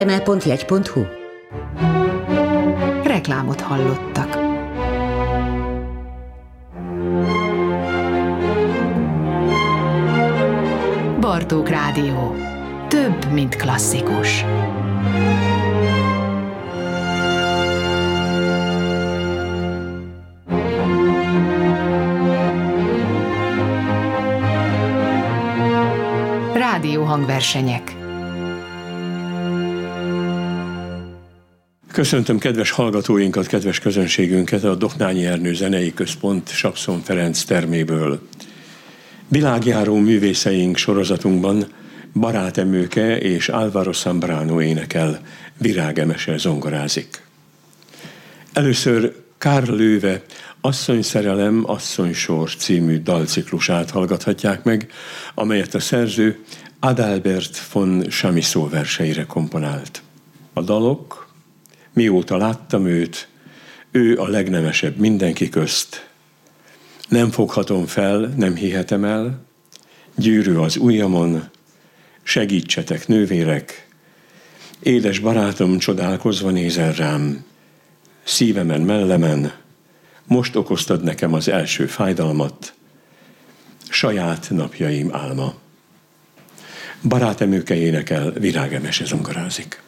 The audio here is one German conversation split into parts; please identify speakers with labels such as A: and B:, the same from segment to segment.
A: ml.jegy.hu.
B: Reklámot hallottak. Bartók Rádió. Több, mint klasszikus. Rádióhangversenyek.
C: Köszöntöm kedves hallgatóinkat, kedves közönségünket a Doknányi Ernő Zenei Központ Saxon Ferenc terméből. Világjáró művészeink sorozatunkban Barát Emőke és Álvaro Zambrano énekel, Virág Emese zongorázik. Először Karl Löwe Asszony szerelem, asszony sors című dalciklusát hallgathatják meg, amelyet a szerző Adalbert von Chamisso verseire komponált. A dalok: Mióta láttam őt, ő a legnemesebb mindenki közt, nem foghatom fel, nem hihetem el, gyűrű az ujjamon, segítsetek nővérek, édes barátom csodálkozva nézel rám, szívemen, mellemen, most okoztad nekem az első fájdalmat, saját napjaim álma. Barát Emőke énekel, Virág Emese zongorázik.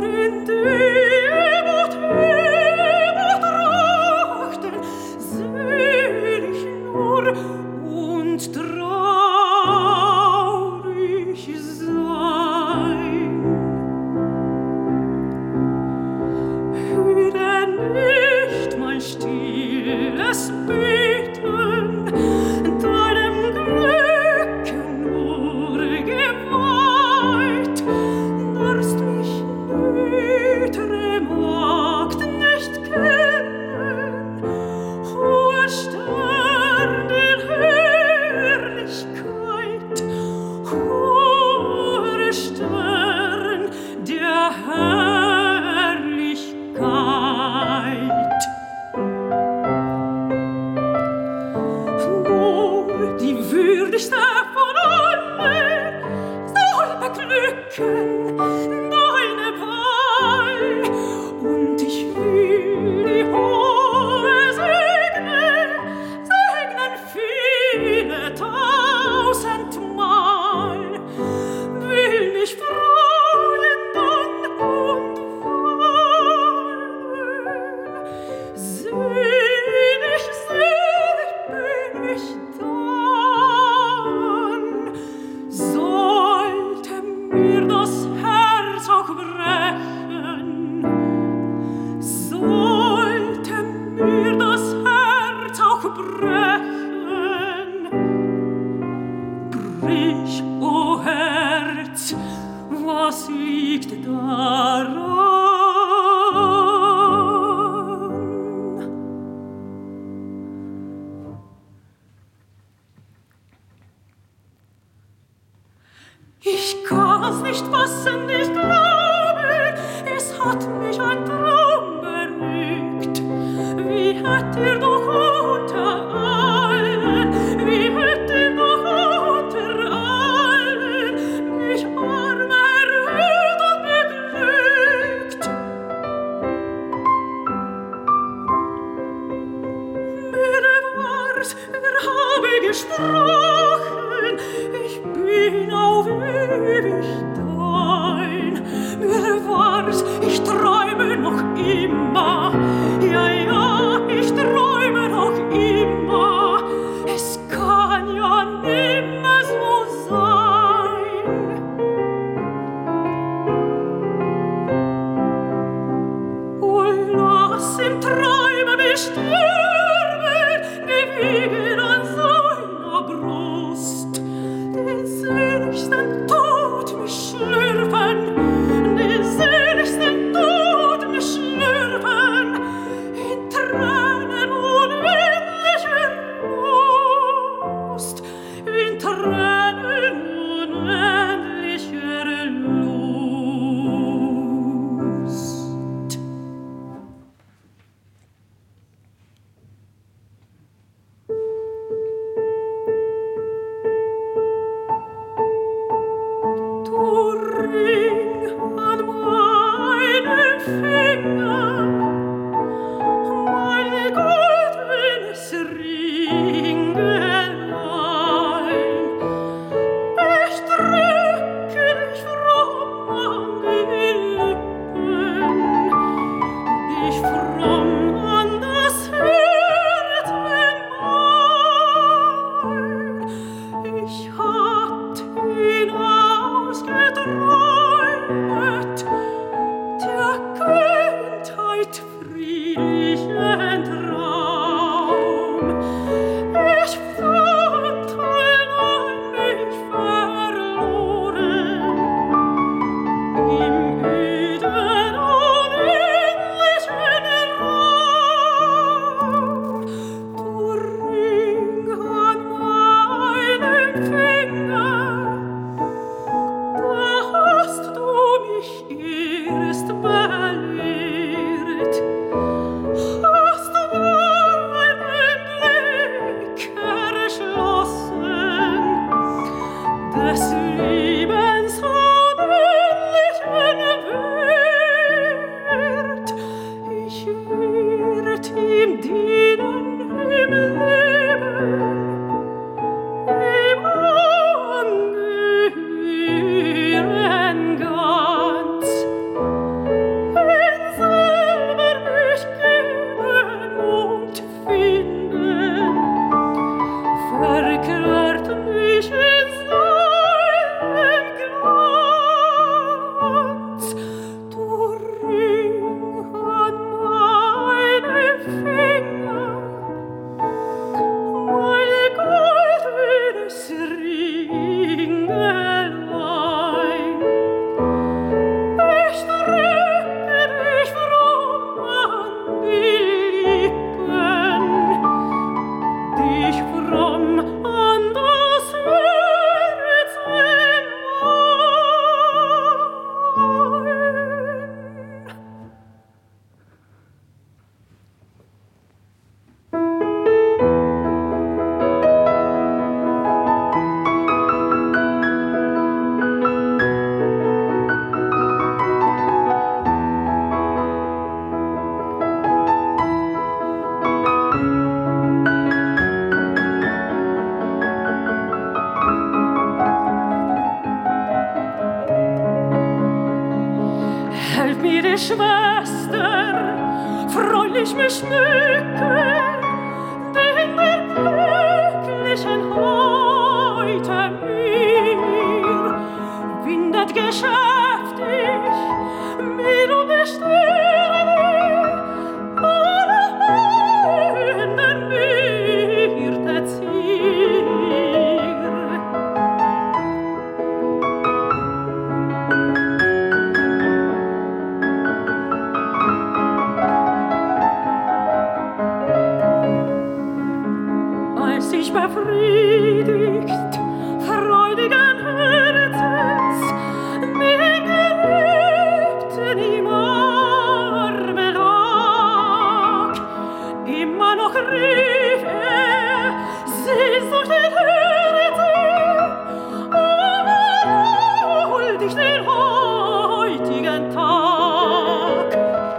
D: Nur in dem
A: das nicht fassen, nicht glauben, es hat mich ein Traum berügt. Wie hätt ihr doch unter allen, wie hätt ihr doch unter allen mich arm erhöht und beglückt. Mir war's, habe gesprochen, ich bin auf ewig dein. Mir war's, ich träume noch immer, ja, ja, ich träume noch immer. Es kann ja nimmer so sein. Oh, lass im Träume besterben, gelegen an seiner Brust, den seligsten Tod mich schlürfen, den seligsten Tod mich schlürfen, in Tränen unendlicher Lust, in Tränen unendlicher Lust. Du Ring an meinem Finger, meine goldenes Ringelein, ich drücke dich fromm an die Lippen, dich fromm an das Herz mein. Ich hatt ihn ausgeträumet, der Kindheit friedlichen Traum. Ich fand allein mich verloren im öden, unendlichen Raum. Du Ring an meinem Finger, da hast du mich erst belehrt, hast du meinen Blick erschlossen, des Lebens unendlichen Wert. Ich werd ihm dienen im Leben, ihm angehören ganz, ihn selber mich geben und finden, verklärt mich in seinem Glanz. Du Ring an meinem Finger, meine goldenes Ringelein, ich drücke dich fromm an die Lippen, dich fromm an das Herz mein. Helf mir, die Schwester, freulich mich schmücken, den der glücklichen heute mir windet geschäftig mir um die Sterne, alle Hünden mir der Zier. Als ich befriedigt, freudigen Herzens doch rief Sehnsucht enthörte, aber hol dich den heutigen Tag.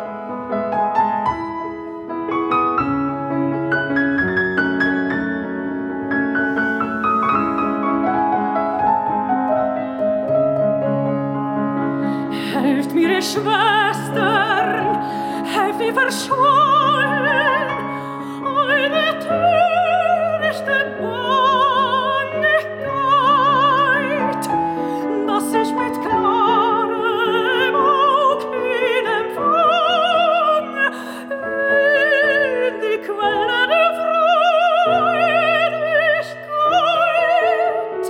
A: Helft mir, ihr Schwestern, helft mir verschollen, eine törichte Bahn nicht geht, dass ich mit klarem Aug hinempfang in die Quelle der Freudigkeit.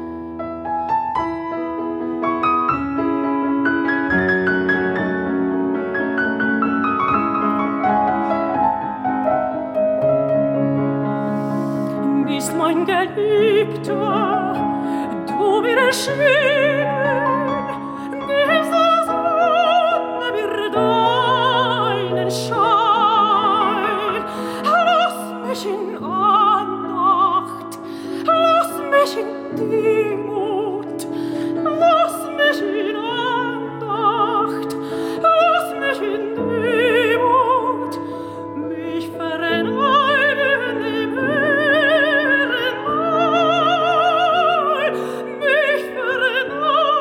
A: Bist mein Geliebter, du mir erschienen, gibst der Sonne mir deinen Schein. Lass mich in Andacht, lass mich in Demut, lass mich in Andacht, lass mich in Demut, mich verneigen dem Herrn mein, mich verneigen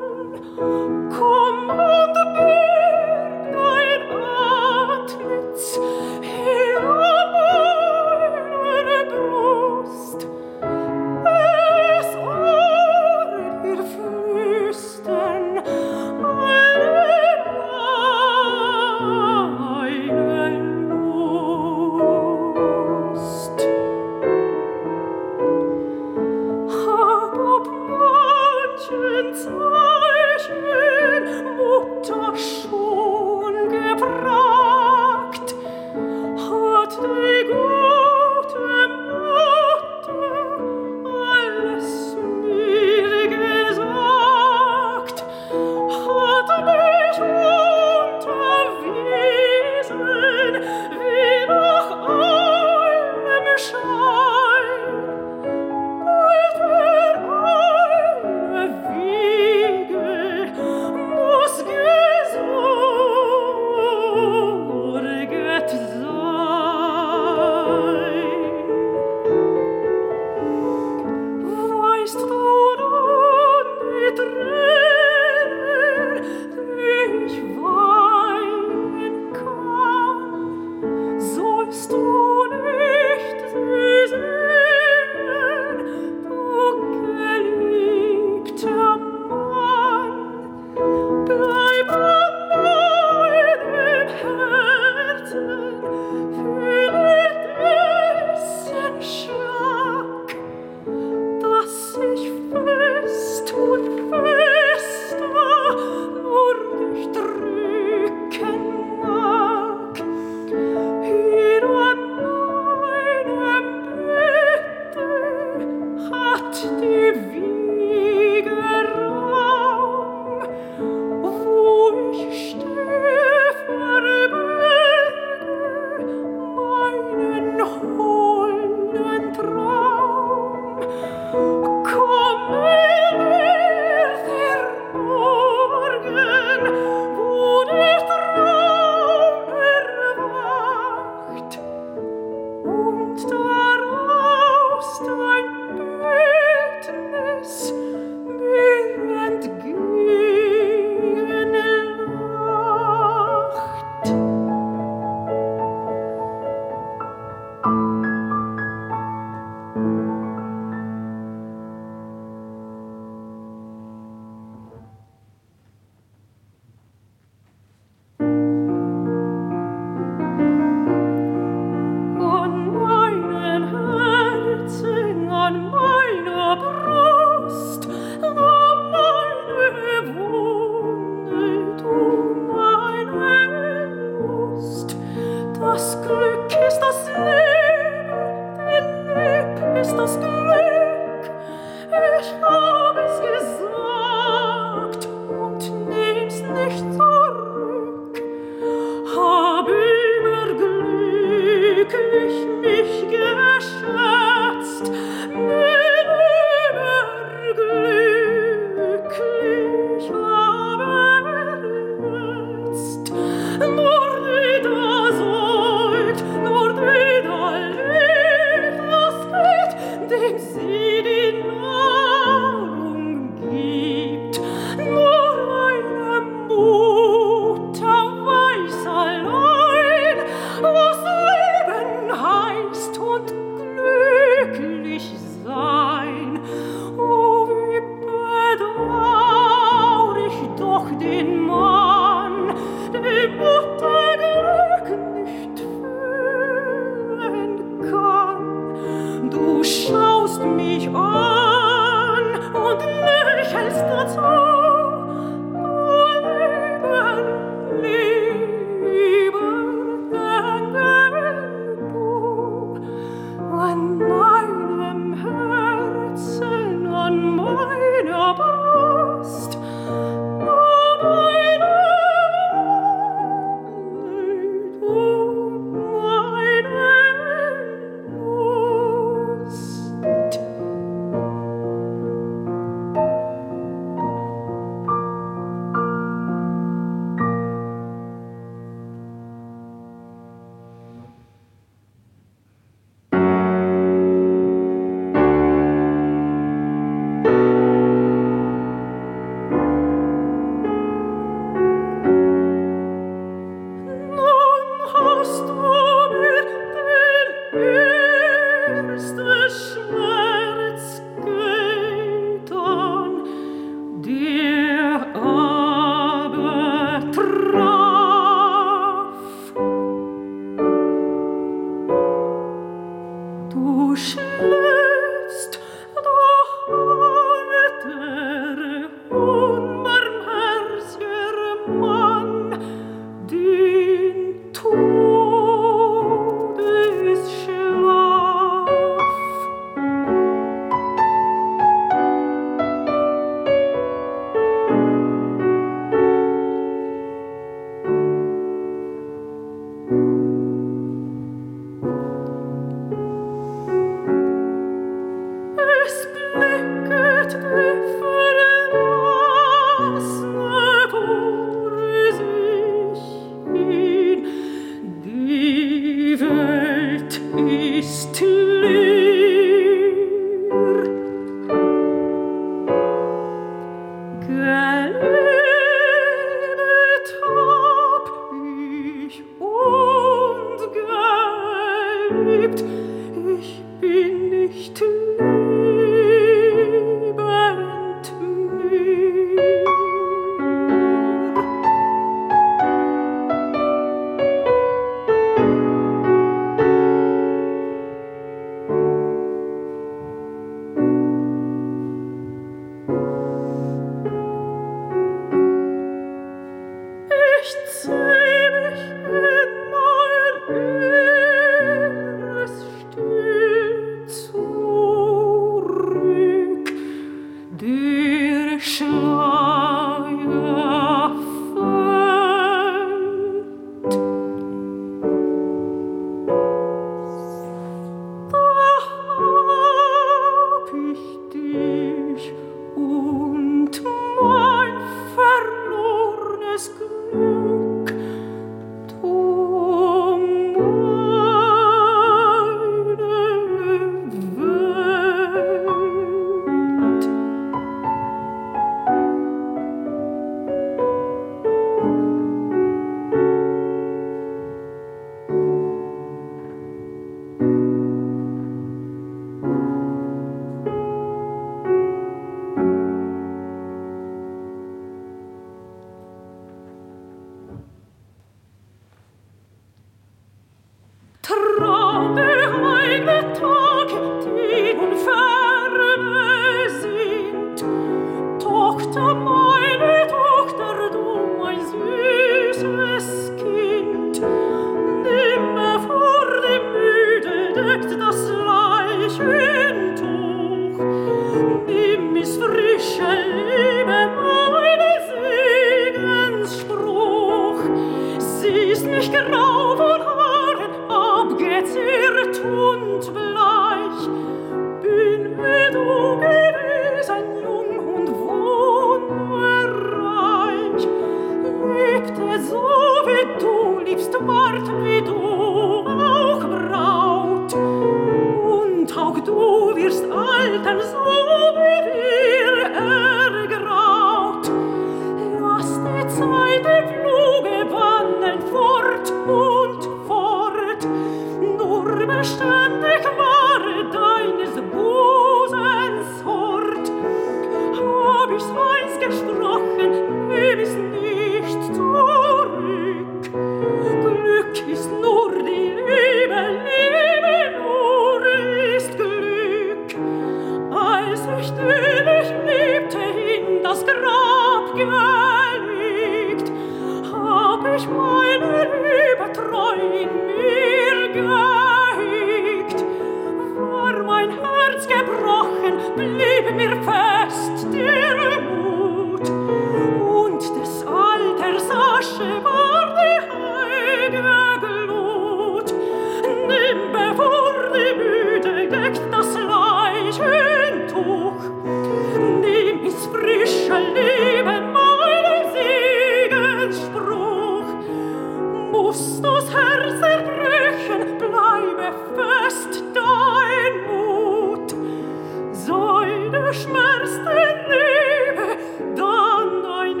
A: ist mich grau von Haaren, abgezehrt und bleich. Bin wie du gewesen, jung und wunderreich. Lebte so wie du liebst, ward wie du auch Braut. Und auch du wirst altern, so wie wir ergraut. Lass die Zeit im Fluge wandeln fort und fort. Nur beständig wahre deines Busens Hort. Hab ich's eins gesprochen, nehm ich's nicht zurück. Glück ist nur die Liebe, Liebe nur ist Glück. Als ich dich liebte, in das Grab gelegt, hab ich meine Liebe treu in mir gehegt. War mein Herz gebrochen, blieb mir fest der Mut, und des Alters Asche war die heilige Glut. Nimm, bevor die Müde deckt das Leichentuch, nimm ins frische Leben meinen Segensspruch. Muss das Herz zerbrechen, bleibe fest dein Mut. Sei der Schmerz der Liebe dann dein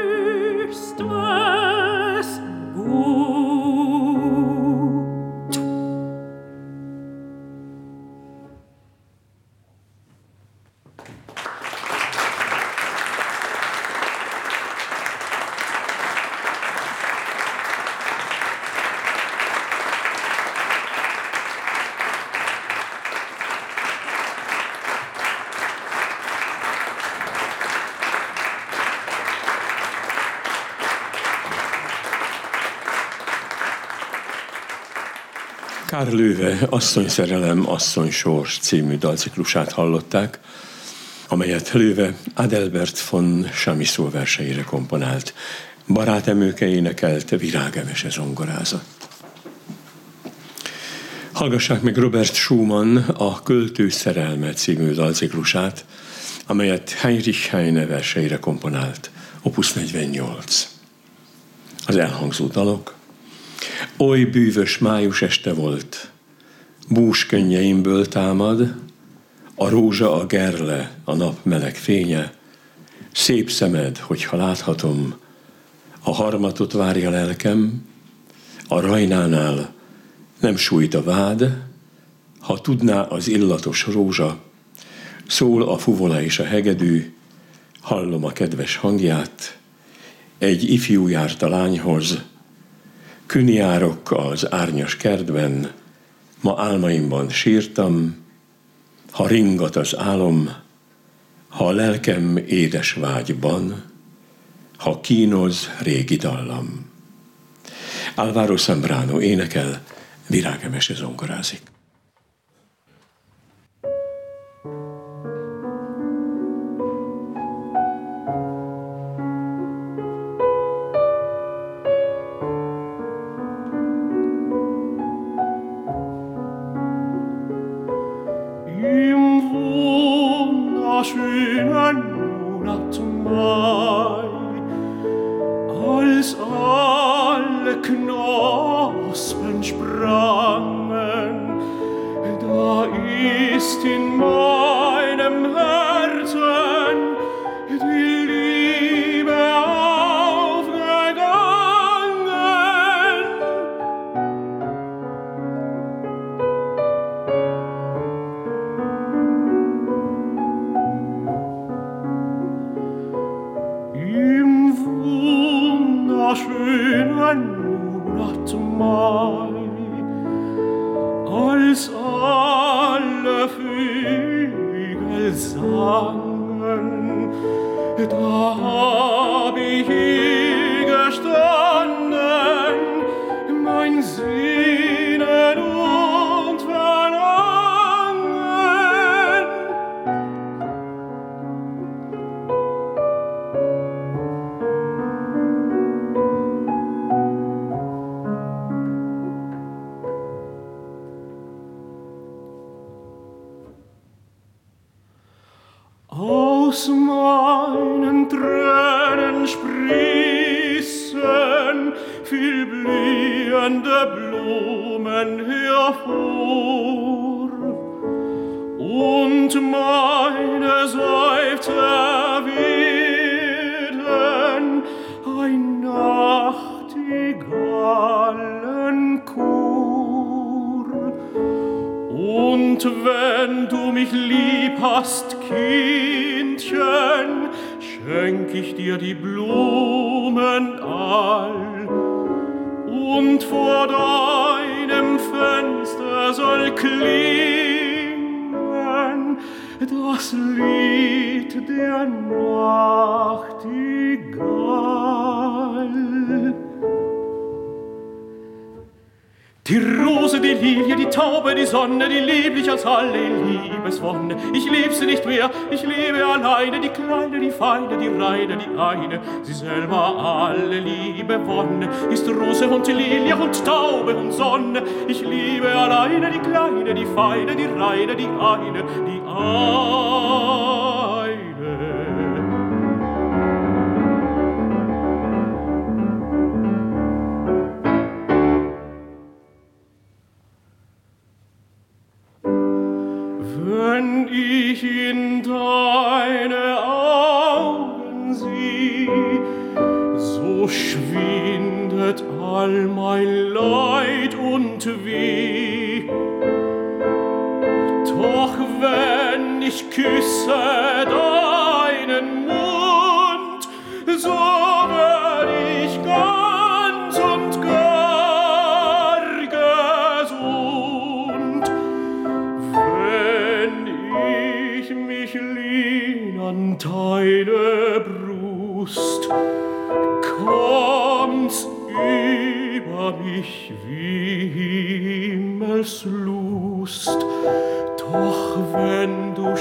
A: höchstes Gut.
C: Karl Löwe Asszonyszerelem, asszonysors című dalciklusát hallották, amelyet Löwe Adelbert von Chamisso verseire komponált. Barátemőke énekelt, Virág Emese zongorázott. Hallgassák meg Robert Schumann a Költő szerelme című dalciklusát, amelyet Heinrich Heine verseire komponált. Opus 48. Az elhangzó dalok: Oly bűvös május este volt, bús könnyeimből támad, a rózsa, a gerle, a nap meleg fénye, szép szemed, hogyha láthatom, a harmatot várja lelkem, a rajnánál nem sújt a vád, ha tudná az illatos rózsa, szól a fuvola és a hegedű, hallom a kedves hangját, egy ifjú járt a lányhoz, kün járok az árnyas kertben, ma álmaimban sírtam, ha ringat az álom, ha a lelkem édes vágyban, ha kínoz régi dallam. Álvaro Zambrano énekel, Virág Emese zongorázik.
D: Schönen Monat Mai, als alle Knospen sprangen, da ist in meinem Herzen die Liebe aufgegangen. Schönen Monat Mai, als alle Vögel sangen, da hab ich hier gestanden, mein Sehnen und Verlangen. aus meinen Tränen sprießen viel blühende Blumen hervor und meine Seufzer werden ein Nachtigallenchor. Und wenn du mich lieb hast, Kindchen, schenk ich dir die Blumen all. Und vor deinem Fenster soll klingen das Lied der Nachtigall. Die Rose, die Lilie, die Taube, die Sonne, die lieblich als alle Liebeswonne. Ich lieb sie nicht mehr, ich liebe alleine, die Kleine, die Feine, die Reine, die eine. Sie selber alle Liebe wonne, ist Rose und Lilie und Taube und Sonne. Ich liebe alleine, die Kleine, die Feine, die Reine, die eine, die eine. Wenn ich in deine Augen sieh, so schwindet all mein Leid und Weh. Doch wenn ich küsse deinen Mund, so werd ich ganz und gar gesund. Ich mich lehn an deine Brust, kommt's über mich wie Himmelslust. Doch wenn du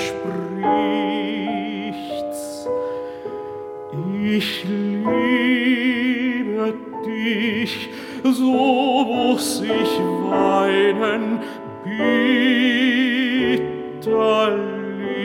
D: sprichst, ich liebe dich, so muss ich weinen, bitterlich.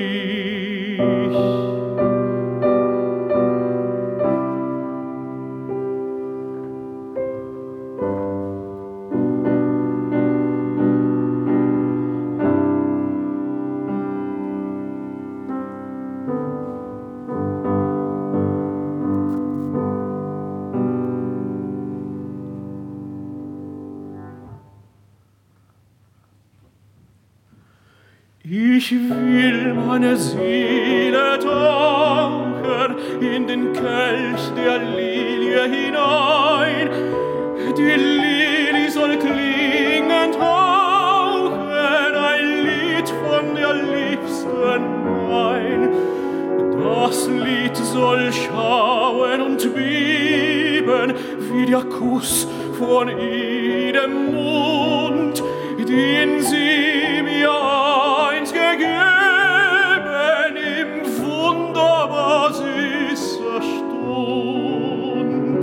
D: Ich will meine Seele tauchen in den Kelch der Lilie hinein. Die Lilie soll klingend hauchen, ein Lied von der Liebsten mein. Das Lied soll schauen und beben, wie der Kuss von ihrem Mund, den sie mir einst gegeben im wunderbar süßer Stund.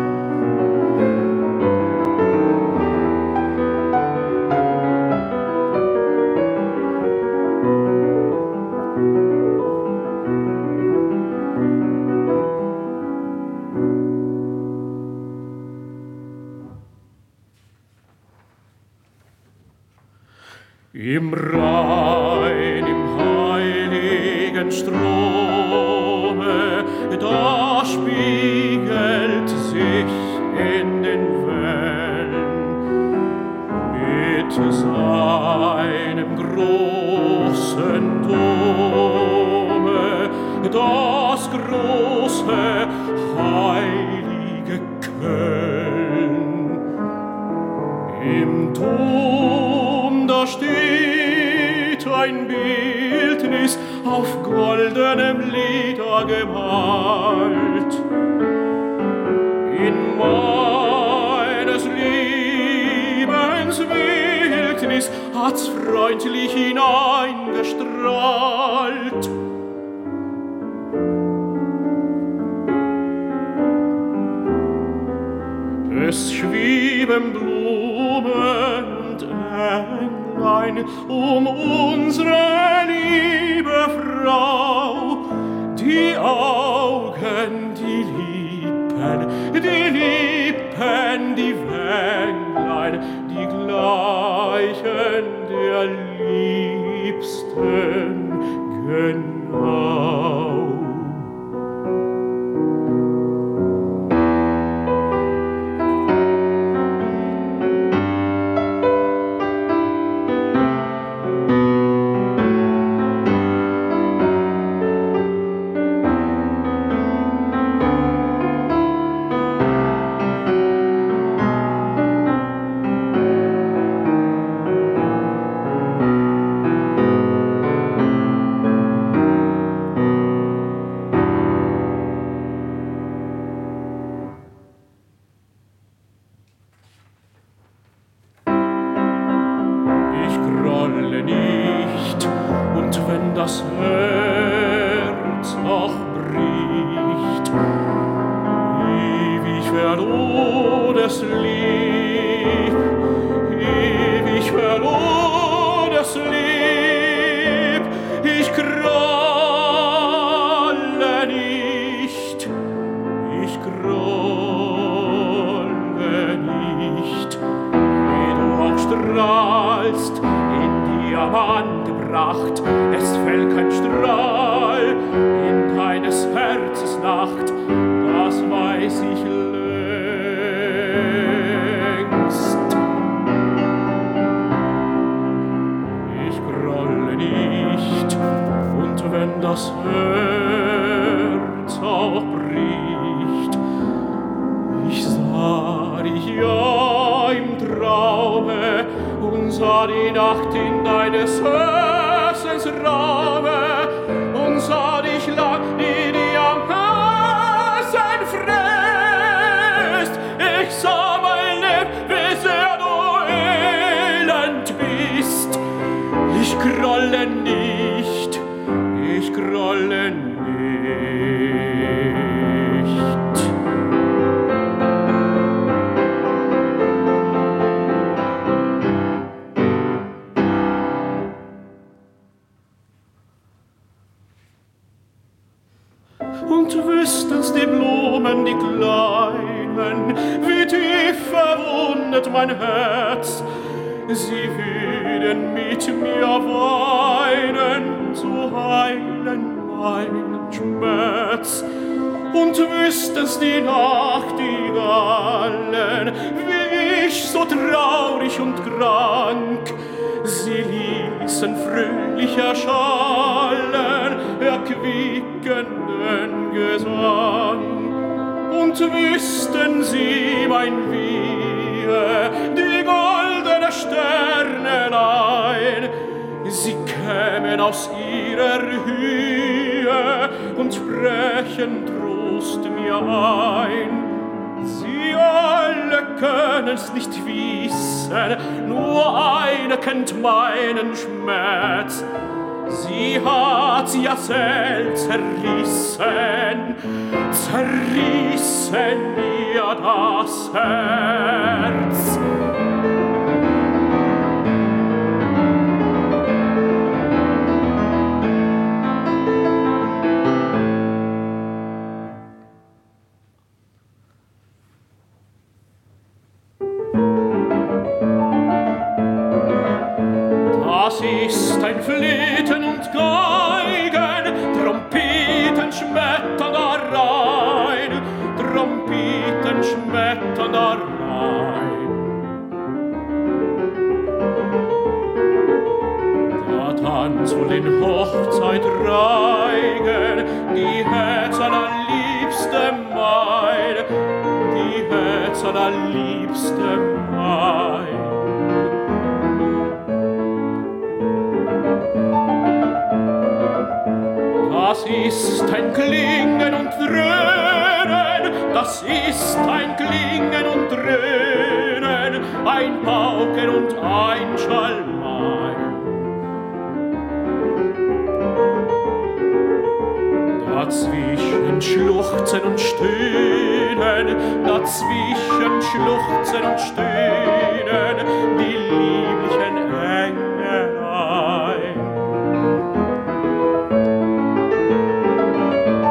D: Im Rhein, im heiligen Strome, da spiegelt sich in den Wellen mit seinem großen Dome das große heilige Köln. Im Dom da steht ein Bildnis auf goldenem Leder gemalt. In meines Lebens Wildnis hat's freundlich hineingestrahlt. Es schweben Blumen und Englein unsere liebe Frau, die Augen, die Lippen, die Wänglein, die gleichen der Liebsten genau. Und wüssten's die Blumen, die kleinen, wie tief verwundet mein Herz, sie würden mit mir weinen, zu heilen meinen Schmerz. Und wüssten's die Nachtigallen, wie ich so traurig und krank, sie ließen fröhlich erschallen, erquickenden Gesang. Und wüssten sie mein Wehe, die goldene Sternelein, sie kämen aus ihrer Höhe und sprechen Trost mir ein. Sie alle können's nicht wissen, nur eine kennt meinen Schmerz. Sie hat ja selbst zerrissen mir das Herz. Das ist ein Flöten und Geigen, Trompeten schmettern da rein, Trompeten schmettern da rein. Da tanzt wohl in Hochzeit reigen, die Herzen allerliebste mein, die Herzen allerliebste mein. Das ist ein Klingen und Dröhnen, das ist ein Klingen und Dröhnen, ein Pauken und ein Schalmein. Dazwischen Schluchzen und Stöhnen, dazwischen Schluchzen und Stöhnen, die lieblichen Engelein.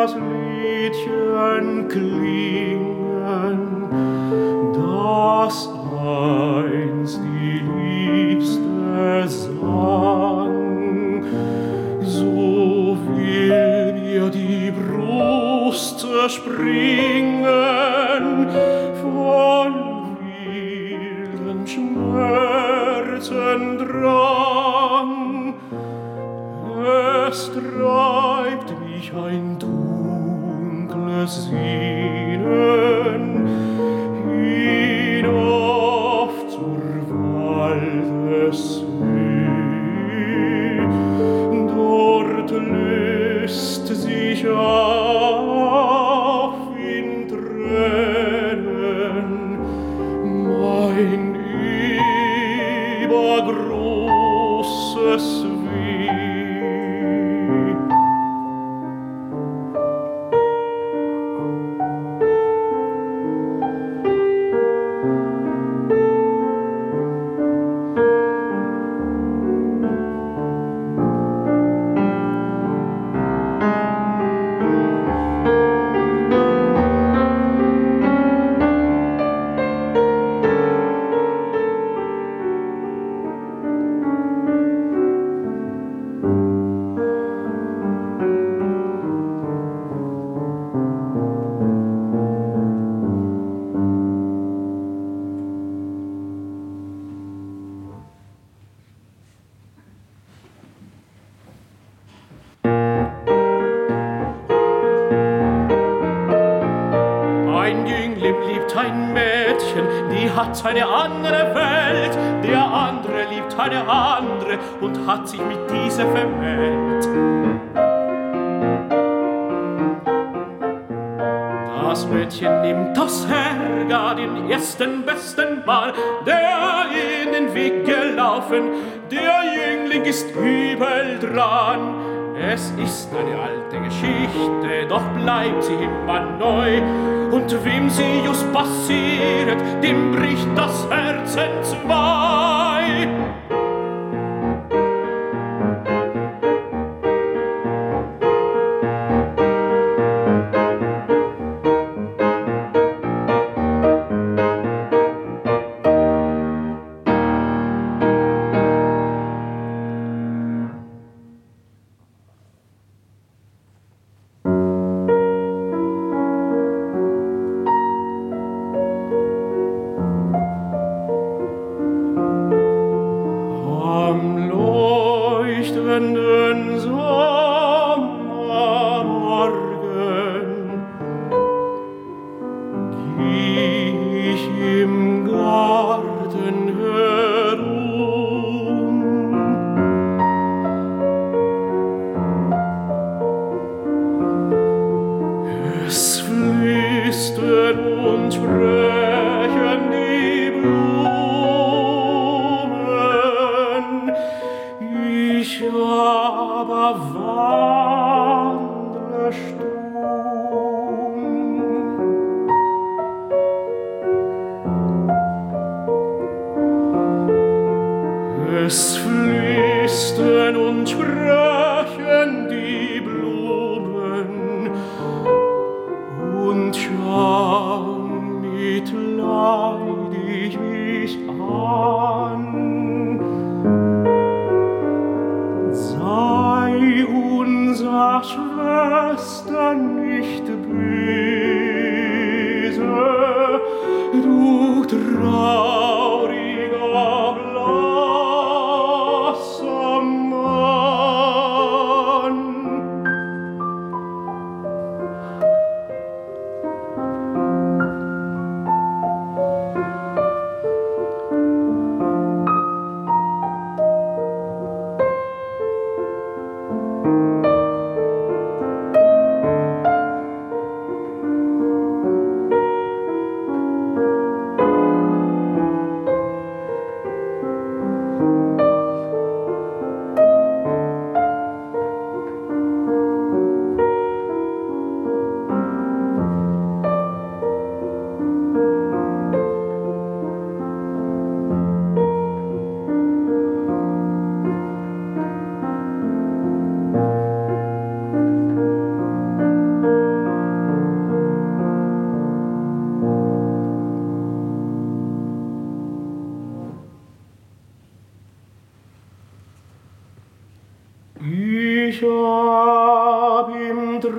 D: das Liedchen klingen, das einst die Liebste sang. So will mir die Brust zerspringen von wilden Schmerzen Drang. Es treibt mich ein dunkles Sinnen hinauf zur Waldessee. Dort löst sich auf in Tränen mein übergroßes Weh.
A: Eine andere Welt, der andere liebt eine andere und hat sich mit dieser vermählt. Das Mädchen nimmt aus Ärger den ersten besten Mann, der in den Weg gelaufen, der Jüngling ist übel dran. Es ist eine alte Geschichte, doch bleibt sie immer neu. Und wem sie just passiert, dem bricht das Herz entzwei. Es flüstern und sprechen die Blumen und schauen mitleidig mich an. Sei unser Schwester nicht böse, du trauriger blasser Mann.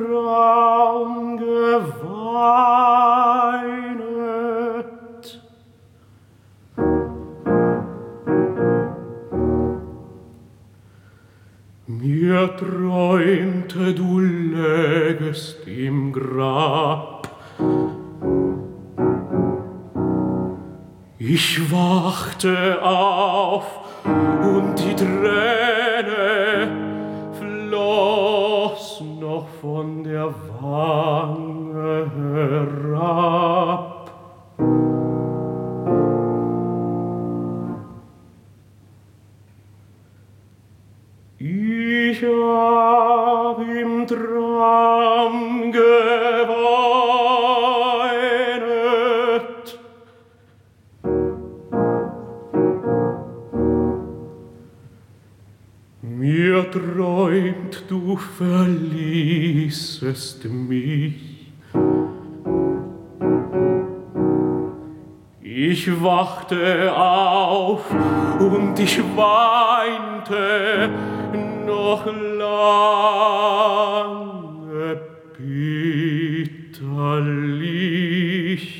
D: Traum geweinet. Mir träumte, du lägest im Grab. Ich wachte auf und die Träne floss noch von der Wange herab. Ich hab im Traum geweinet. Mir träumt, du verließest mich. Ich wachte auf und ich weinte noch lange bitterlich.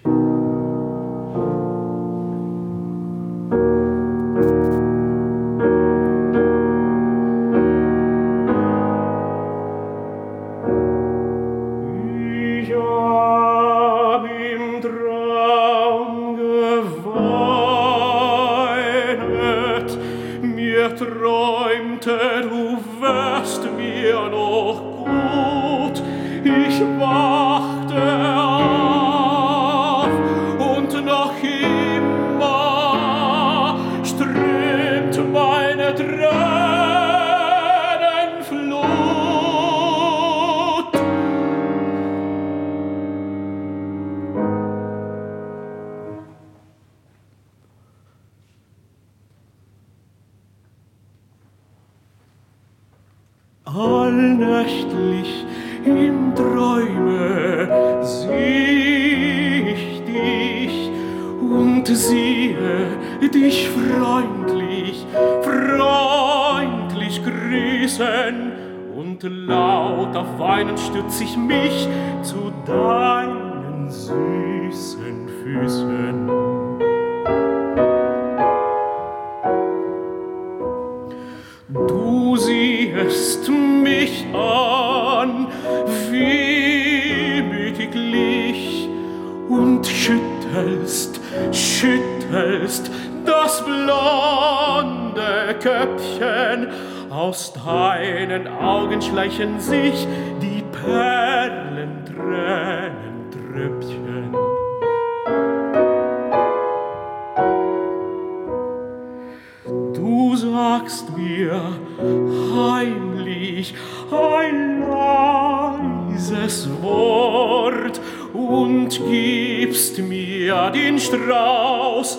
D: Ich hab im Traum geweinet, mir träumte, du wärst mir noch gut. Ich wachte auf und noch immer strömt meine Tränenflut. Allnächtlich im Träume sieh ich dich und siehe dich freundlich, freundlich grüßen, und laut auf Weinen stürz ich mich zu deinen süßen Füßen. Du siehst mich an, wie mütiglich, und schüttelst das blonde Köpfchen. Aus deinen Augen schleichen sich die Perlentränentröpfchen. Du sagst mir heimlich ein leises Wort und gibst mir den Strauß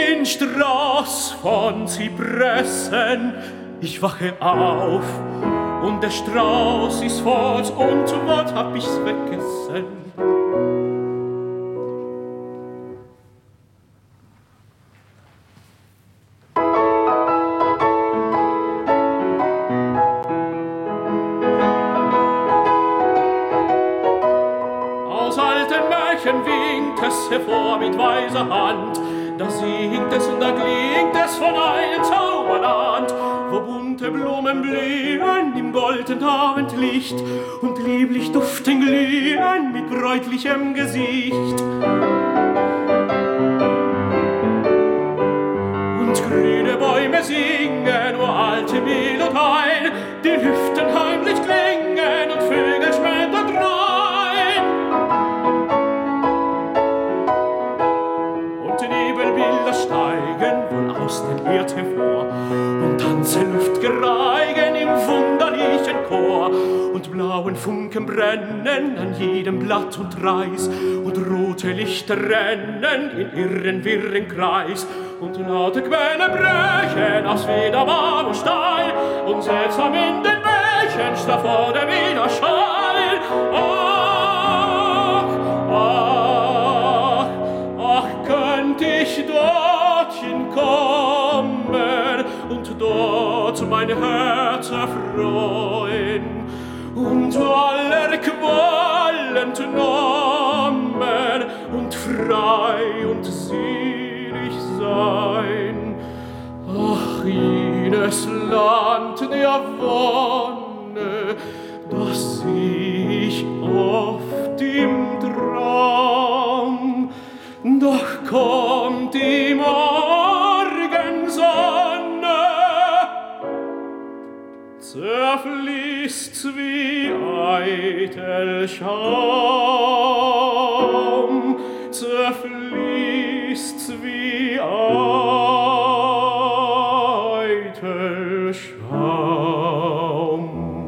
D: von Zypressen. Ich wache auf und der Strauß ist fort, und was hab ich's vergessen? Aus alten Märchen winkt es hervor mit weiser Hand, da singt es und da klingt es von einem Zauberland, wo bunte Blumen blühen im goldenen Abendlicht und lieblich duften glühen mit bräutlichem Gesicht. Und grüne Bäume singen nur alte Melodien, die Lüften heimlich klingen und Vögel später drein. Und Nebelbilder steigen wohl aus den Erd hervor und Tanzeluft gereigen im wunderlichen Chor. Und blauen Funken brennen an jedem Blatt und Reis und rote Lichter rennen in ihren wirren Kreis. Und laute Quellen brechen aus weder Marmorstein und seltsam in den Bächen statt vor dem Widerschein. Ach, ach, ach, könnt ich dorthin kommen und dort mein Herz erfreuen und aller fernes Land der Wonne, das seh ich oft im Traum. Doch kommt die Morgensonne, zerfließt's wie eitel Schaum, zerfließt's wie eitel Schaum.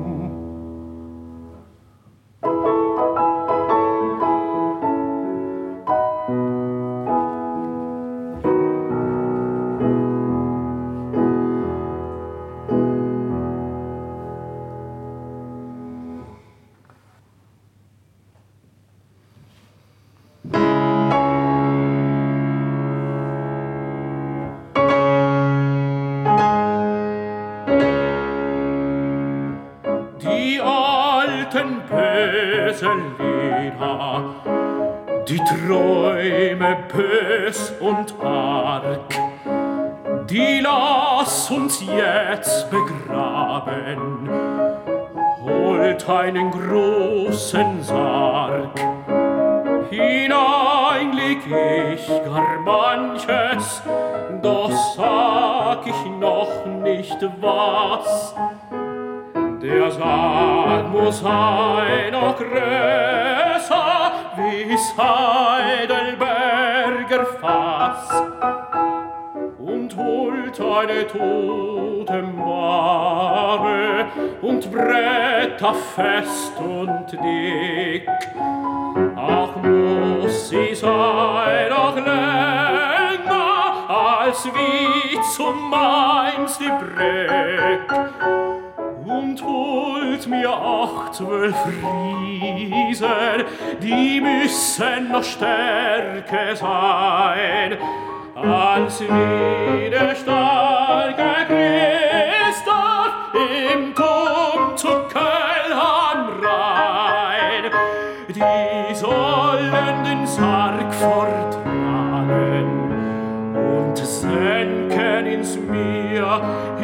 D: Lieder, die Träume bös und arg, die lass uns jetzt begraben, holt einen großen Sarg. Hinein leg ich gar manches, doch sag ich noch nicht was. Der Sarg muss sein noch größer wie's Heidelberger Fass und holt eine Totenbahre und Bretter fest und dick. Auch muss sie sein noch länger als wie zum Mainz die Breck. Und holt mir 8, 12 Riesen, die müssen noch stärker sein, als wie der starke Christoph im Turm zu Köln am Rhein. Die sollen den Sarg vortragen und senken ins Meer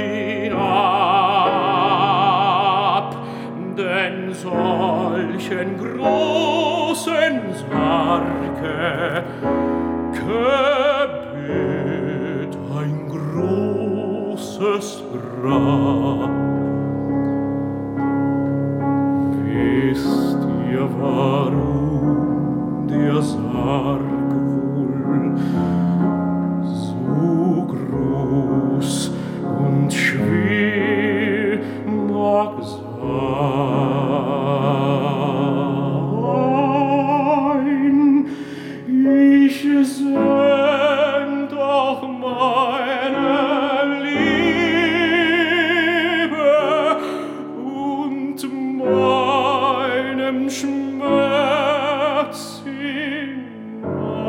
D: hinab, denn solchen großen Sarge gebührt ein großes Grab. Wisst ihr, warum der Sarg wohl so groß und schwer mag sein? Ich sehn doch meine Liebe und meinem Schmerz hinein.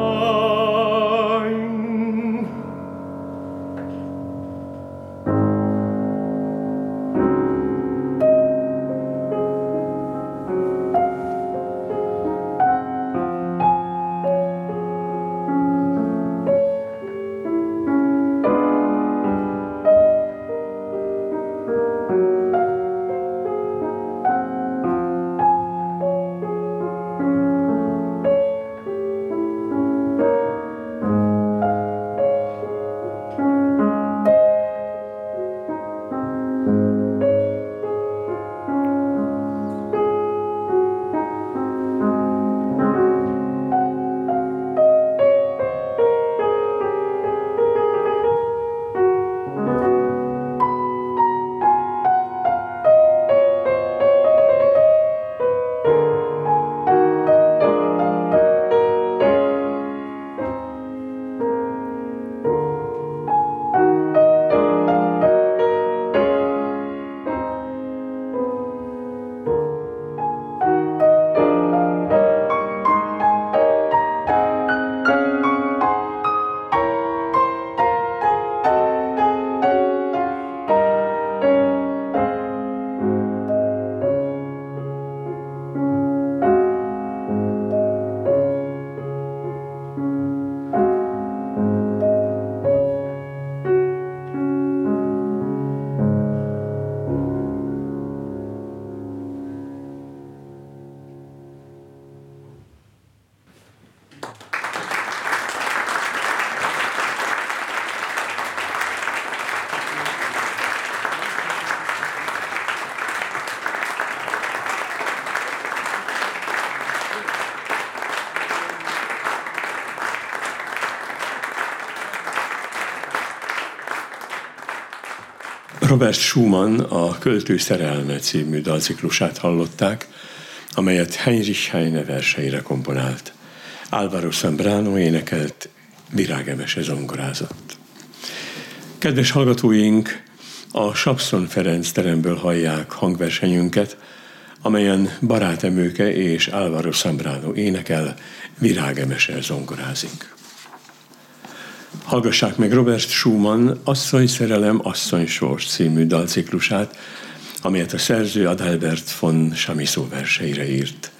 C: Robert Schumann a Költő szerelme című dalciklusát hallották, amelyet Heinrich Heine verseire komponált. Álvaro Zambrano énekelt, Virág Emese zongorázott. Kedves hallgatóink, a Sapszon Ferenc teremből hallják hangversenyünket, amelyen Barát Emőke és Álvaro Zambrano énekel, Virág Emese zongorázik. Hallgassák meg Robert Schumann Asszony szerelem, asszony sors című dalciklusát, amelyet a szerző Adalbert von Chamisso verseire írt.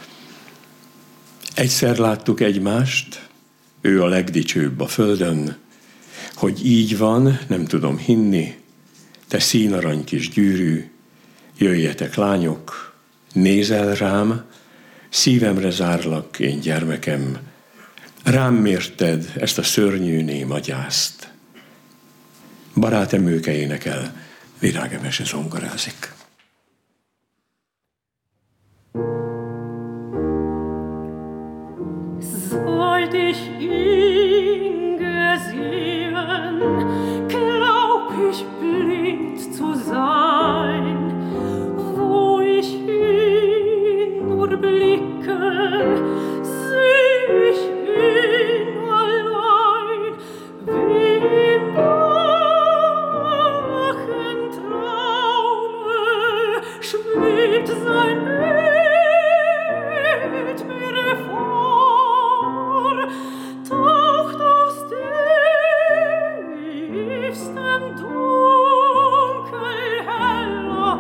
C: Egyszer láttuk egymást, ő a legdicsőbb a földön, hogy így van, nem tudom hinni, te színarany kis gyűrű, jöjjetek lányok, nézel rám, szívemre zárlak én gyermekem, rám mérted ezt a szörnyű néma gyászt. Barát Emőke énekel, Virág Emese zongorázik.
A: Seit ich ihn gesehen, glaub ich blind zu sein, wo ich ihn nur blicke, seh ich ihn allein, wie im wachen Traume schwebt sein Bild mir vor, taucht aus tiefstem Dunkel heller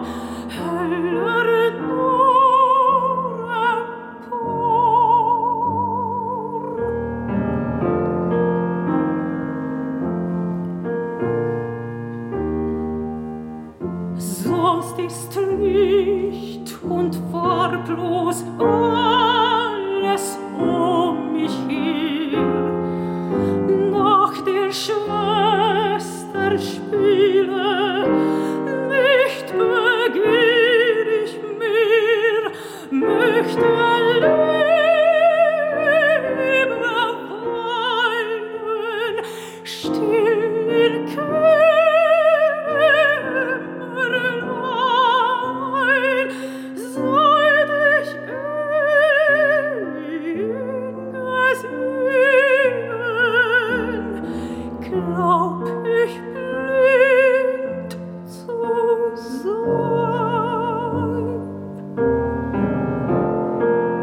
A: nur empor. Sonst ist Licht und farblos alles mich her. Nach der Schwester Spiele nicht begehr ich mehr, möchte leben weinen, still in Kämmerlein, seit ich ihn gesehen, glaub ich blind zu sein.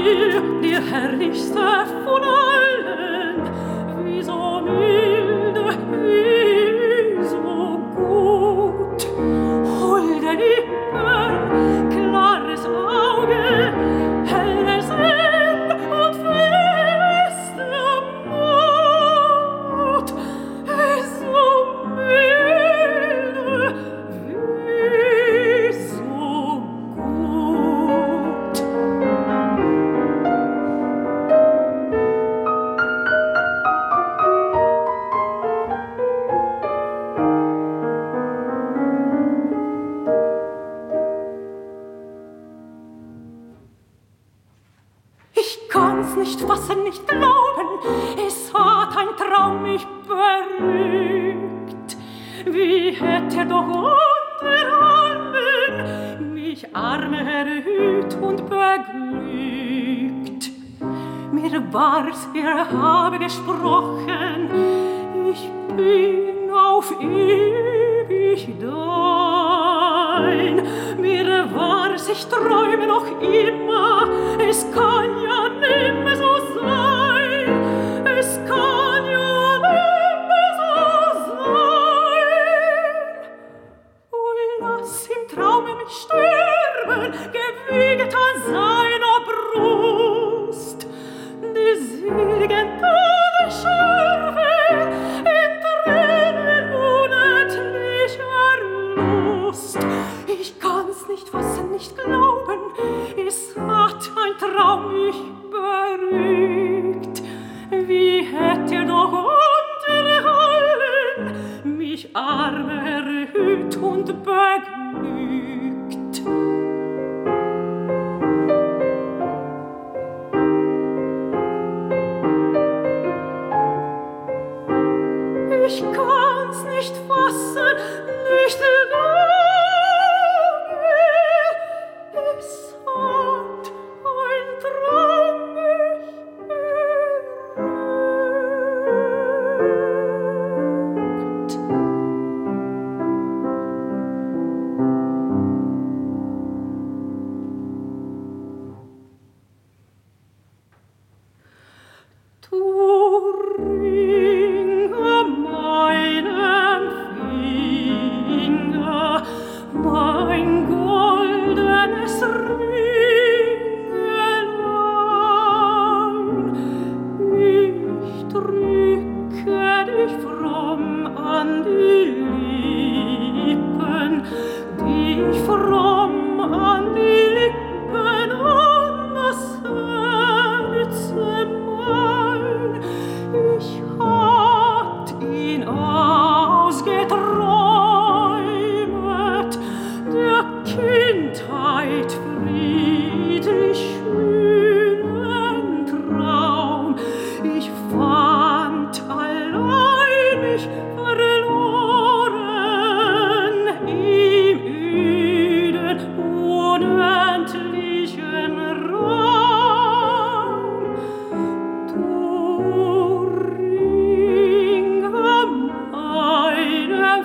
A: dir, der herrlichste von allen, wie so milde, wie so gut. Holde Lippen, klares Auge, helle Sinn und feste Mut, wie so milde, wie so gut. Ich kann's nicht fassen, nicht glauben, es hat ein Traum mich berügt. Wie hätte er doch unterhalten, mich arme erhöht und beglückt. Mir war's, er habe gesprochen, ich bin auf ewig dein. Mir war's, ich träume noch immer, es kann ja nimmer so sein, es kann ja nimmer so sein. Oh, lass im Traume mich sterben, gewiegt an seiner Brust. Die seligen Todesschärfe in Tränen unendlicher Lust. Ich kann's nicht fassen, nicht glauben, es hat ein Traum mich berügt. Wie hätte er doch unterhalten, mich arm erhöht und beglückt. Ich kann's nicht fassen, nicht glauben, es hat ein Traum mich berührt. Du Ring am meinem Finger, mein goldenes Ringelein. Ich drücke dich fromm an die Lippen, dich fromm an die Lippen, an das Herz mein. Ich hatt ihn ausgeträumet, der Kindheit friedlich schönen Traum. Ich fand allein mich verloren im öden, unendlichen Raum. Du Ring am meinem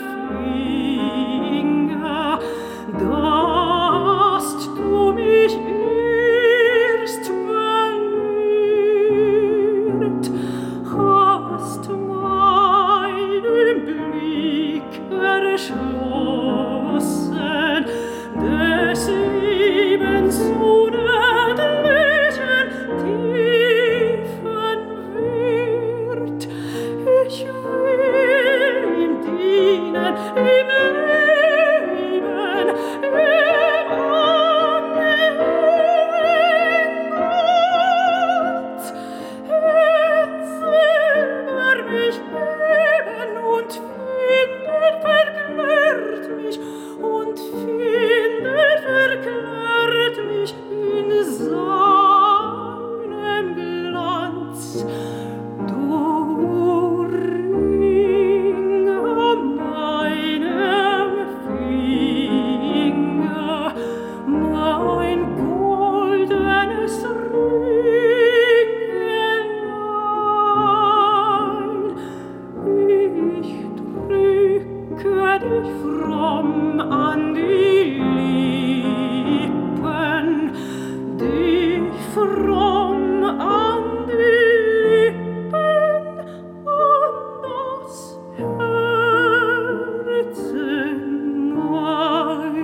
A: Finger, da hast du mich erst berührt, hast meinen Blick erschlossen, des Lebens unendlichen tiefen Wert. Ich will ihm dienen, im Leben, im angehörigen Gott. Selber mich geben und findet, verklärt mich und findet, verklärt mich in seinem Glanz. Du Ring am meinem Finger, mein goldenes Ringelein. Ich drücke dich fromm an die Lippen, dich fromm an die Lippen, an das Herzenwein.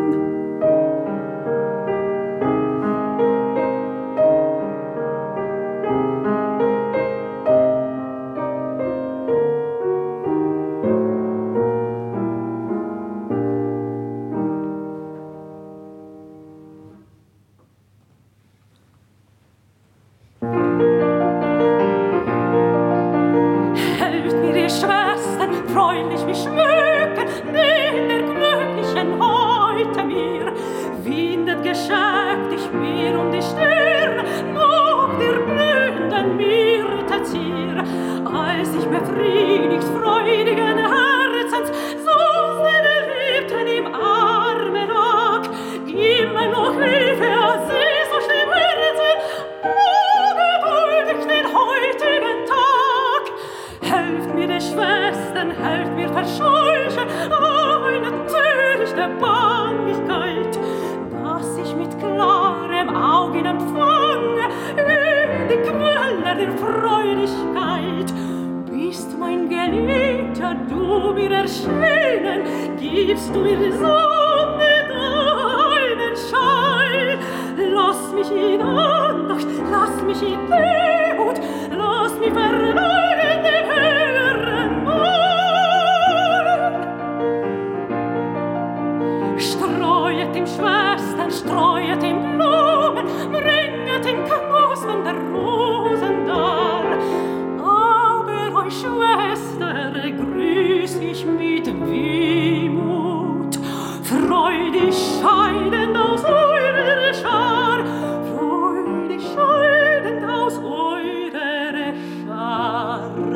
A: Freulich mich schmücken, in der glücklichen Heute mir, windet geschäftig mir um die Stirn, noch der blühenden Myrte-Zier, als ich befriedigt freudigen Herzens, so den Geliebten im Arme lag, immer noch rief sie so schmerzen, ungeduldig den heutigen Tag. Helft mir, die Schwestern, helft mir verscheuchen eine törichte Bangigkeit, dass ich mit klarem Augen empfange in die Quelle der Freudigkeit. Bist mein Geliebter, du mir erschienen, gibst du mir die Sonne deinen Schein. Lass mich in Andacht, lass mich in Demut, lass mich verleihen dem Herren Mann. Streuet ihm Schwestern, streuet ihm Blumen, bringet ihm Knospen der Rosen dar. Aber euch Schwester grüß ich mit Wehmut, freudig scheidend aus eurer Schar, freudig scheidend aus eurer Schar.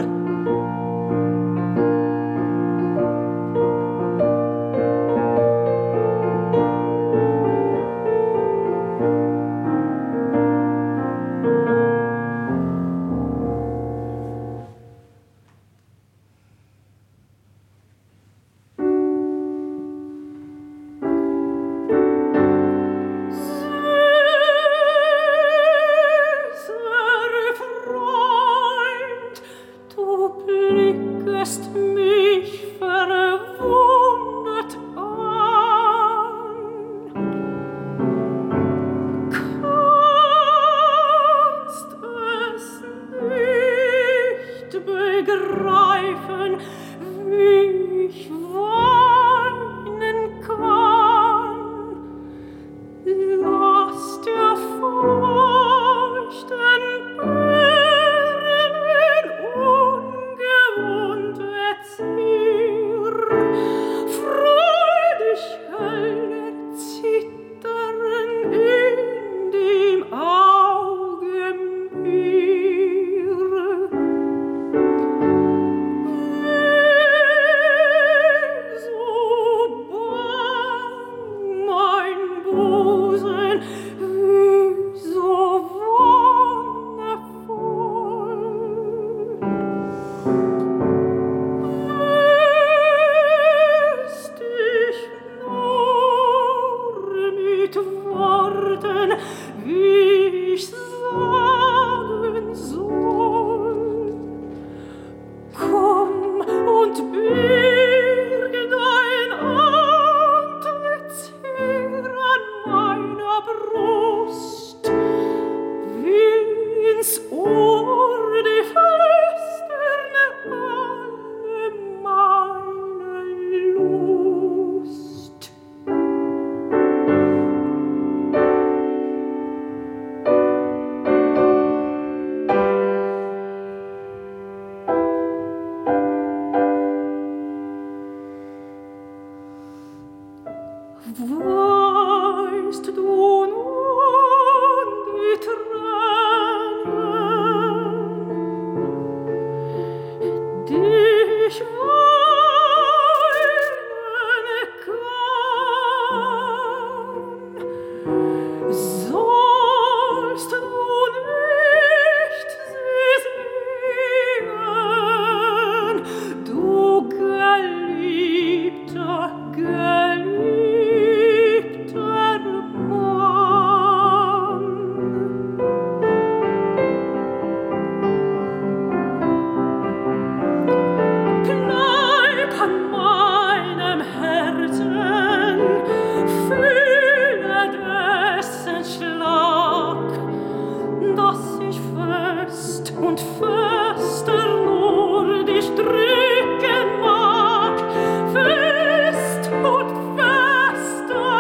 A: und fester nur dich drücken mag, fest und fester.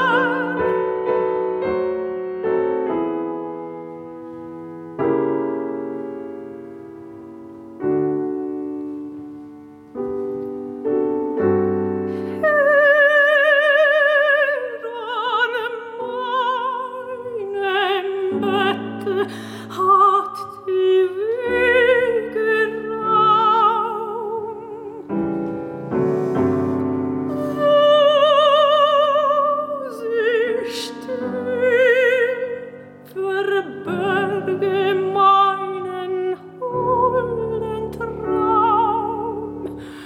A: Hat die Wege Raum, wo sie stehen, verberge meinen holden Traum.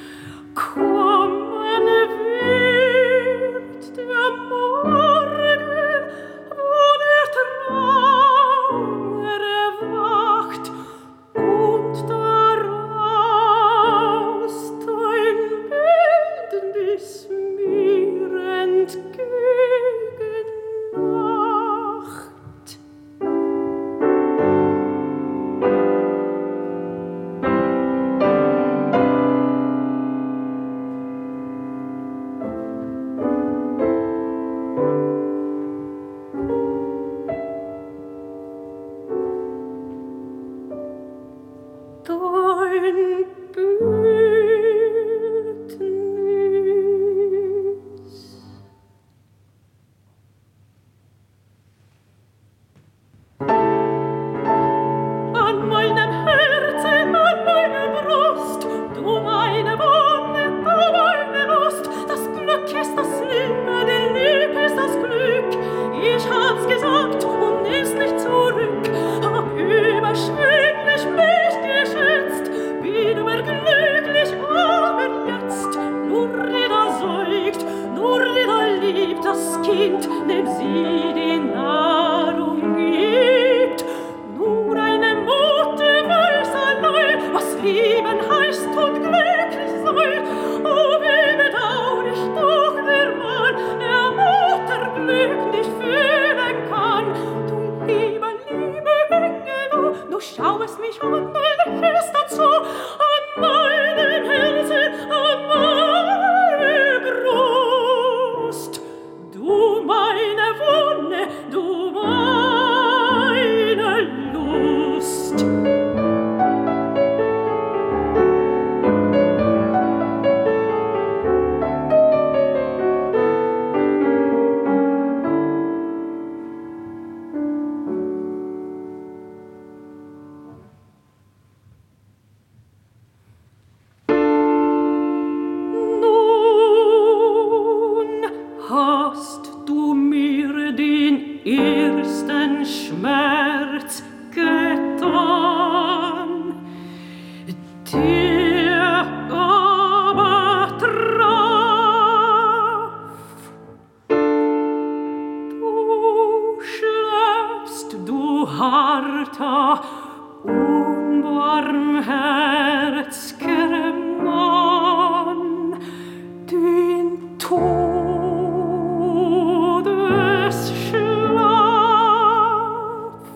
A: Kommen wird der Morgen, wo der Traum erwacht und daraus dein Bildnis mir entgegenlacht. Dein Bildnis. An meinem Herzen, an meiner Brust, du meine Wonne, du meine Lust, das Glück ist das Liebe, die Liebe ist das Glück. Ich hab's gesagt und nimm's nicht zurück, hab überschwänglich mich geschätzt, bin überglücklich, aber jetzt nur jeder säugt, nur jeder liebt das Kind, dem sie die Nahrung gibt. Nur eine Mutter weiß allein, was lieben heißt und glücklich sein. Oh, wie bedaurig doch der Mann, der Mutter Glück nicht fühlen kann. Du liebe Engel, du schauest mich an und lächelst dazu, an meinen Herzen, an meine Brust. Du meine Wonne, du meine Lust. Nun hast du mir den ersten Schmerz getan, der aber traf. Du schläfst, du harter, unbarmherziger Mann, den Todesschlaf.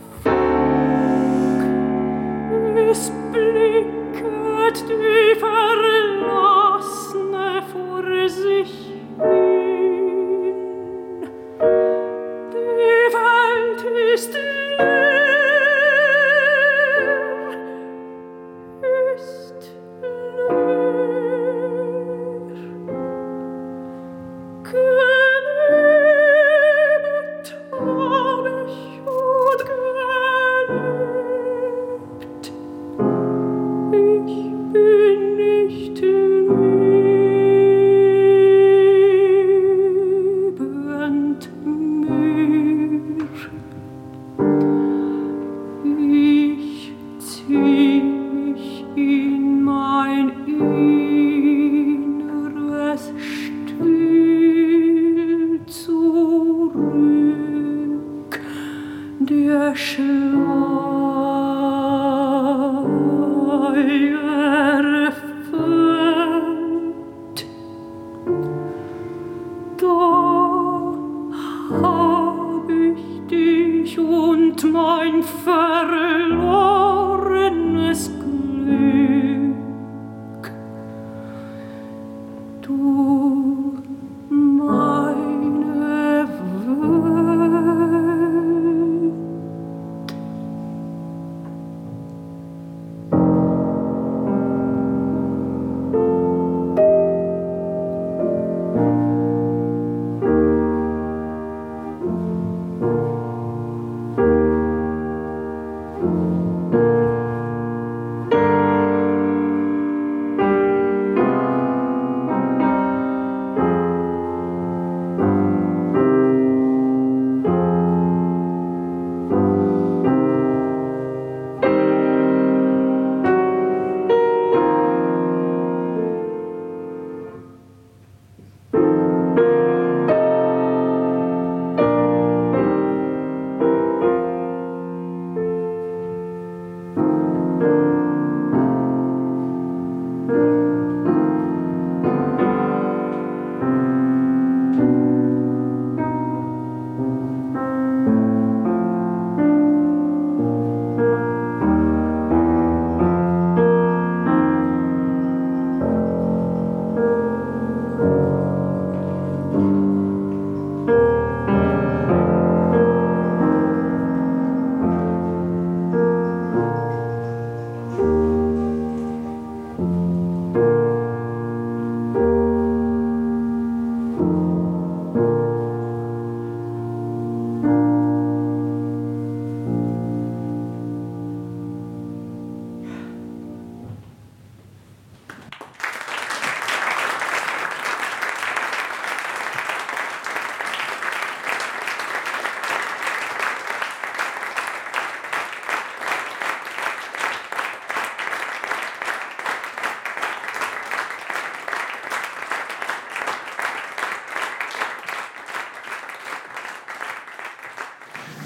A: Es blicket die Verlassene vor sich hin. Die Welt ist leer, ist leer. Gelebt hab ich und gelebt. Ich bin nicht lebend mehr. Ich zieh mich in mein Inneres still zurück. Der Schleier fällt. Da hab ich dich und mein verlorenes Glück.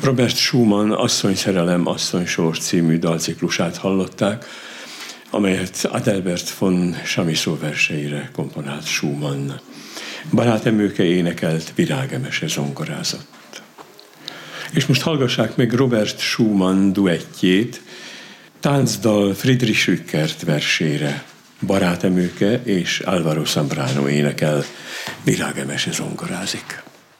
C: Robert Schumann Asszonyszerelem, asszonysors című dalciklusát hallották, amelyet Adalbert von Chamisso verseire komponált Schumann. Barátemőke énekelt, Virágemese zongorázott. És most hallgassák meg Robert Schumann duettjét, táncdal Friedrich Rückert versére. Barátemőke és Álvaro Zambrano énekel, Virágemese zongorázik.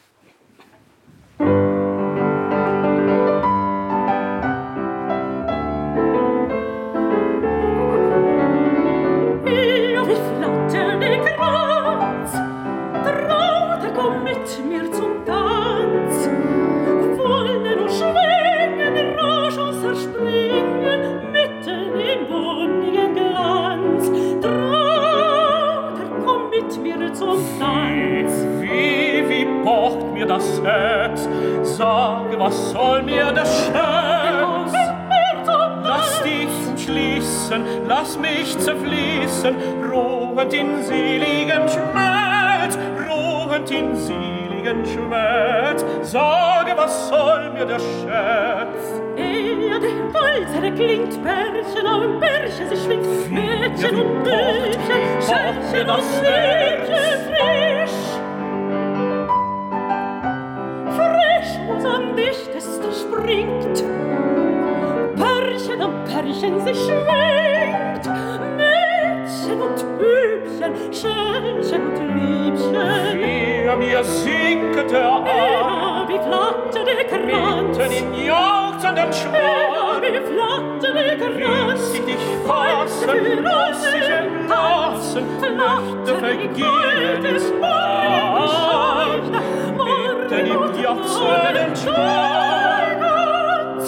D: Das Herz, sag, was soll mir das Herz? Lass dich umschließen, lass mich zerfließen, ruhend in seligem Schmerz, ruhend in seligem Schmerz. Sage, was soll mir der Scherz?
A: Die Holzere klingt, Bärchen auf Bärchen, sie schwingt, Mädchen und Bärchen, Schärchen und Schlädchen frisch. Und am dichtesten springt, Pärchen am Pärchen sich schwingt, Mädchen und Bübchen, Schälchen und Liebchen.
D: Wie mir sinket der Arm,
A: wie flattert der Kranz,
D: mitten im jauchzenden Schwarm,
A: wie flattert der Kranz,
D: ließ ich dich fassen, muss ich entlassen, möchte vergehen ins Arm. Mitten im jauchzenden Schwarm,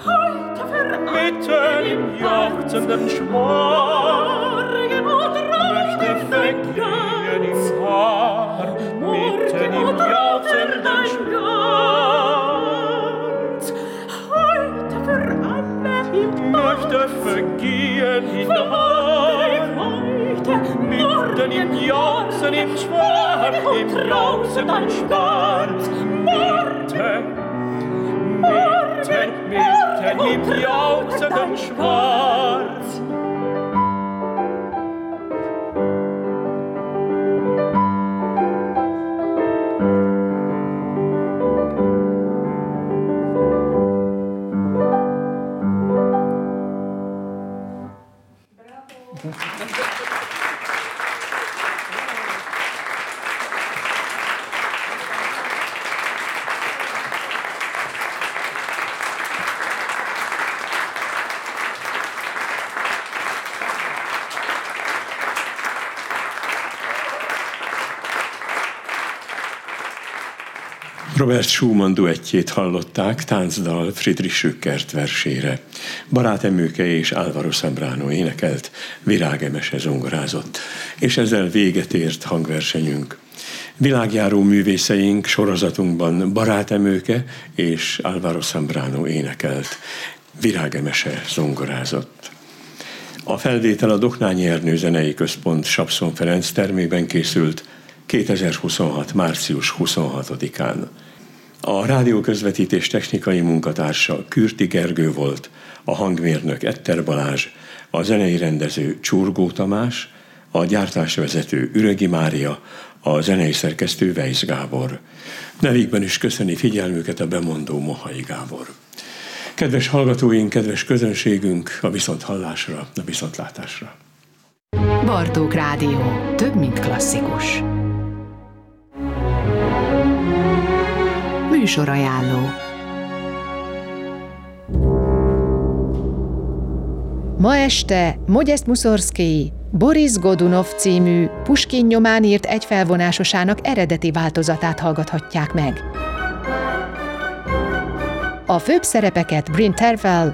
D: mitten im jauchzenden Schwarm, möchte vergehen ins Haar, mitten im jauchzenden Schwarm, heute für alle im möchte vergehen in Haar, mitten im Jauchzen im Schwarm, im Jauchzen im Schwarz, mitten im jauchzenden Schwarz.
C: Robert Schumann duettjét hallották, táncdal Friedrich Rückert versére. Barátemőke és Álvaro Zambrano énekelt, Virágemese zongorázott. És ezzel véget ért hangversenyünk. Világjáró művészeink sorozatunkban Barátemőke és Álvaro Zambrano énekelt, Virágemese zongorázott. A felvétel a Doknányi Ernő Zenei Központ Sapszon Ferenc termében készült 2026. március 26-án. A rádióközvetítés technikai munkatársa Kürti Gergő volt, a hangmérnök Etter Balázs, a zenei rendező Csurgó Tamás, a gyártásvezető Ürögi Mária, a zenei szerkesztő Weisz Gábor. Nevükben is köszöni figyelmüket a bemondó Mohai Gábor. Kedves hallgatóink, kedves közönségünk, a viszonthallásra, a viszontlátásra.
B: Bartók Rádió. Több, mint klasszikus. Műsorajánló. Ma este Modest Mussorgszkij Boris Godunov című Puskin nyomán írt egyfelvonásosának eredeti változatát hallgathatják meg. A főbb szerepeket Bryn Terfel,